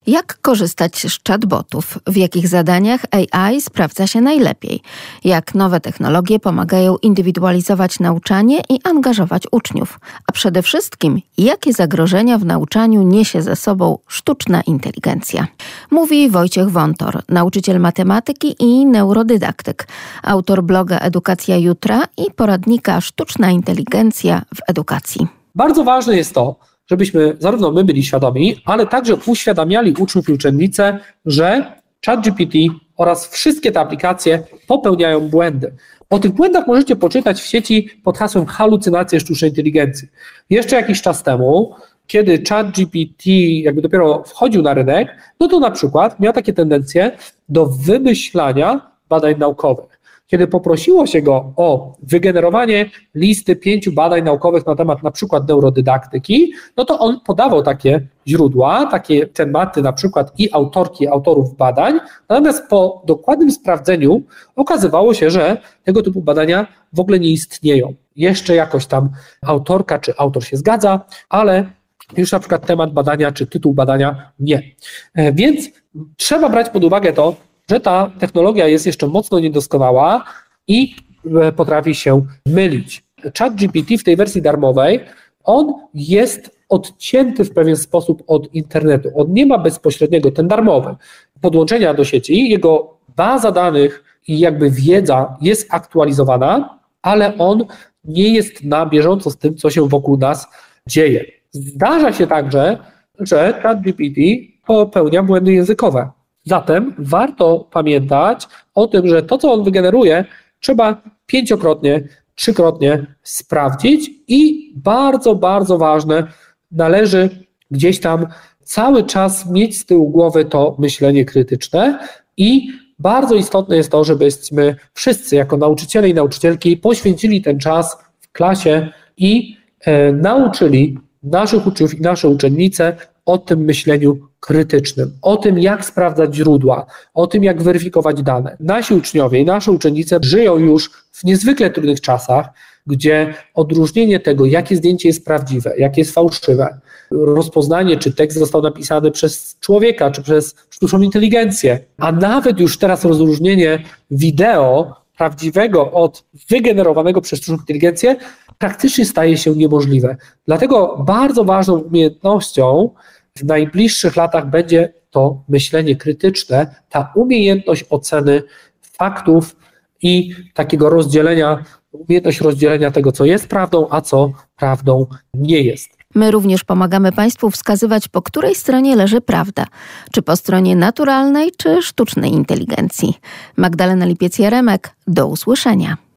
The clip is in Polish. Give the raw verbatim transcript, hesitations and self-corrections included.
Jak korzystać z chatbotów? W jakich zadaniach A I sprawdza się najlepiej? Jak nowe technologie pomagają indywidualizować nauczanie i angażować uczniów? A przede wszystkim, jakie zagrożenia w nauczaniu niesie ze sobą sztuczna inteligencja? Mówi Wojciech Wątor, nauczyciel matematyki i neurodydaktyk, autor bloga Edukacja Jutra i poradnika Sztuczna inteligencja w edukacji. Bardzo ważne jest to, żebyśmy zarówno my byli świadomi, ale także uświadamiali uczniów i uczennice, że ChatGPT oraz wszystkie te aplikacje popełniają błędy. O tych błędach możecie poczytać w sieci pod hasłem halucynacje sztucznej inteligencji. Jeszcze jakiś czas temu, kiedy ChatGPT jakby dopiero wchodził na rynek, no to na przykład miał takie tendencje do wymyślania badań naukowych. Kiedy poprosiło się go o wygenerowanie listy pięciu badań naukowych na temat na przykład neurodydaktyki, no to on podawał takie źródła, takie tematy na przykład i autorki, autorów badań, natomiast po dokładnym sprawdzeniu okazywało się, że tego typu badania w ogóle nie istnieją. Jeszcze jakoś tam autorka czy autor się zgadza, ale już na przykład temat badania czy tytuł badania nie. Więc trzeba brać pod uwagę to, że ta technologia jest jeszcze mocno niedoskonała i potrafi się mylić. ChatGPT w tej wersji darmowej, on jest odcięty w pewien sposób od internetu. On nie ma bezpośredniego, ten darmowy, podłączenia do sieci, jego baza danych i jakby wiedza jest aktualizowana, ale on nie jest na bieżąco z tym, co się wokół nas dzieje. Zdarza się także, że ChatGPT popełnia błędy językowe. Zatem warto pamiętać o tym, że to, co on wygeneruje, trzeba pięciokrotnie, trzykrotnie sprawdzić i bardzo, bardzo ważne, należy gdzieś tam cały czas mieć z tyłu głowy to myślenie krytyczne i bardzo istotne jest to, żebyśmy wszyscy jako nauczyciele i nauczycielki poświęcili ten czas w klasie i e, nauczyli naszych uczniów i nasze uczennice o tym myśleniu krytycznym, o tym, jak sprawdzać źródła, o tym, jak weryfikować dane. Nasi uczniowie i nasze uczennice żyją już w niezwykle trudnych czasach, gdzie odróżnienie tego, jakie zdjęcie jest prawdziwe, jakie jest fałszywe, rozpoznanie, czy tekst został napisany przez człowieka, czy przez sztuczną inteligencję, a nawet już teraz rozróżnienie wideo prawdziwego od wygenerowanego przez sztuczną inteligencję praktycznie staje się niemożliwe. Dlatego bardzo ważną umiejętnością w najbliższych latach będzie to myślenie krytyczne, ta umiejętność oceny faktów i takiego rozdzielenia, umiejętność rozdzielenia tego, co jest prawdą, a co prawdą nie jest. My również pomagamy Państwu wskazywać, po której stronie leży prawda. Czy po stronie naturalnej, czy sztucznej inteligencji. Magdalena Lipiec-Jaremek, do usłyszenia.